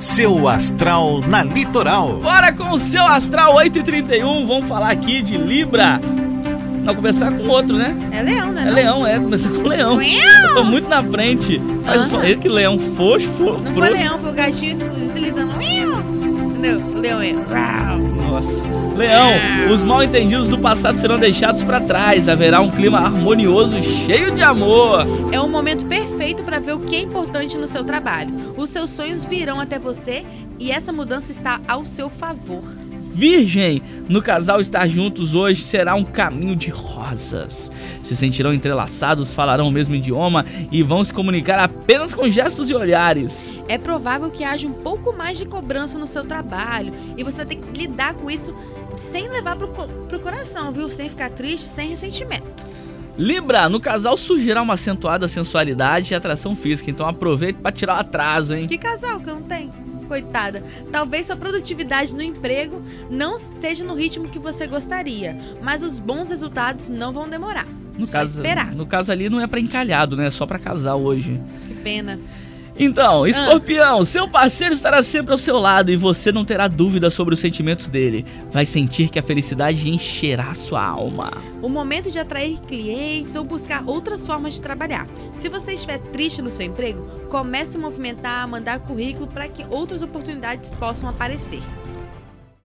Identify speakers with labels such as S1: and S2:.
S1: Seu Astral na Litoral.
S2: Bora com o Seu Astral 8h31, vamos falar aqui de Libra. Não, começar com outro, né?
S3: É leão, né?
S2: É leão, começar com leão. Eu tô muito na frente. Mas só ele que leão fosfo.
S3: Não foi leão, foi o gatinho deslizando. Entendeu? O leão é.
S2: Nossa. Leão, os mal entendidos do passado serão deixados pra trás. Haverá um clima harmonioso, cheio de amor.
S3: É um momento perfeito para ver o que é importante no seu trabalho. Os seus sonhos virão até você e essa mudança está ao seu favor.
S2: Virgem, no casal estar juntos hoje será um caminho de rosas. Se sentirão entrelaçados, falarão o mesmo idioma e vão se comunicar apenas com gestos e olhares.
S3: É provável que haja um pouco mais de cobrança no seu trabalho e você vai ter que lidar com isso sem levar pro coração, viu? Sem ficar triste, sem ressentimento.
S2: Libra, no casal surgirá uma acentuada sensualidade e atração física, então aproveite para tirar o atraso, hein?
S3: Que casal que eu não tenho? Coitada, talvez sua produtividade no emprego não esteja no ritmo que você gostaria, mas os bons resultados não vão demorar. Esperar.
S2: No caso ali não é pra encalhado, né? É só pra casal hoje.
S3: Que pena.
S2: Então, Escorpião, seu parceiro estará sempre ao seu lado e você não terá dúvida sobre os sentimentos dele. Vai sentir que a felicidade encherá sua alma.
S3: O momento de atrair clientes ou buscar outras formas de trabalhar. Se você estiver triste no seu emprego, comece a movimentar, mandar currículo para que outras oportunidades possam aparecer.